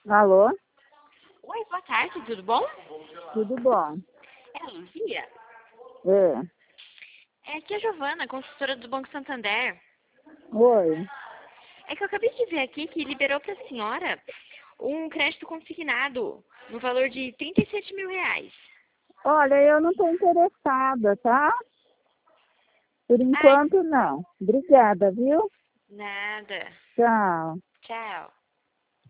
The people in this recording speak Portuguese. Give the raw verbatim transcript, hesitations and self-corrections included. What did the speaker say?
Alô? Oi, boa tarde, tudo bom? Tudo bom? É a Luzia? É. É aqui a Giovana, consultora do Banco Santander. Oi. É que eu acabei de ver aqui que liberou para a senhora um crédito consignado no valor de trinta e sete mil reais. Olha, eu não estou interessada, tá? Por Ai, enquanto, não. Obrigada, viu? nada. Tchau. Tchau.